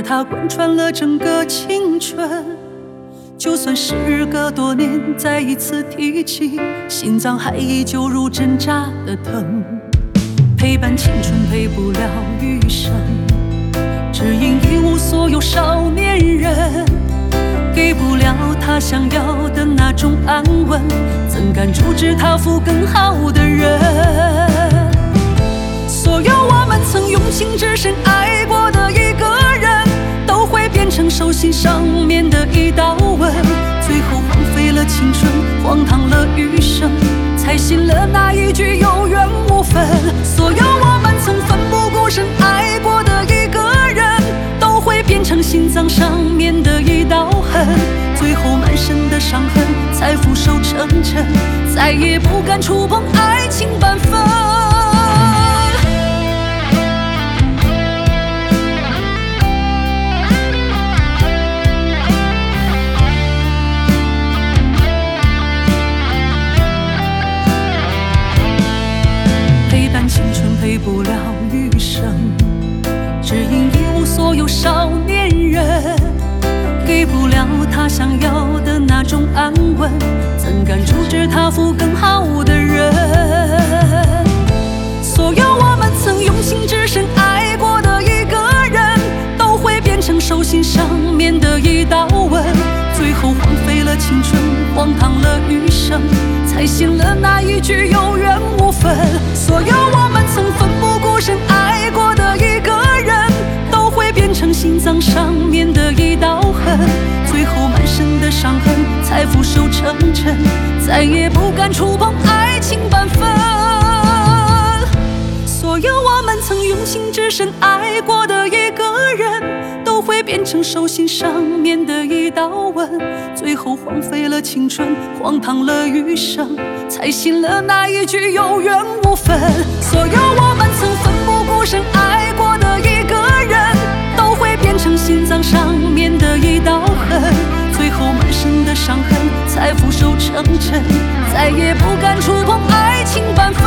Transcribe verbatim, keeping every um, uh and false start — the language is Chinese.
而它贯穿了整个青春。就算时隔多年，再一次提起，心脏还依旧如针扎的疼。陪伴青春陪不了余生，只因一无所有少年人，给不了他想要的那种安稳，怎敢阻止他赴更好的人？所有我们曾用情至深爱过的一个人，都会变成手心上面的一道纹，最后荒废了青春，荒唐了余生，才信了那一句有缘无分。所有我们曾奋不顾身爱过的一个人，都会变成心脏上面的一道痕，最后满身的伤痕才俯首称臣，再也不敢触碰爱情半分。陪伴青春陪不了余生，只因一无所有少年人，给不了他想要的那种安稳，怎敢阻止他赴更好的人？所有我们曾用情至深爱过的一个人，都会变成手心上面的一道纹，最后荒废了青春，荒唐了余生，才信了那一句有缘无分。所有我们曾奋不顾身爱过的一个人，都会变成心脏上面的一道痕，最后满身的伤痕才俯首称臣，再也不敢触碰爱情半分。所有我们曾用情至深爱过的一个人，都会变成手心上面的一道纹，最后荒废了青春，荒唐了余生，才信了那一句有缘无分。所有我们曾奋不顾身爱过的一个人，都会变成心脏上面的一道痕，最后满身的伤痕才俯首称臣，再也不敢触碰爱情半分。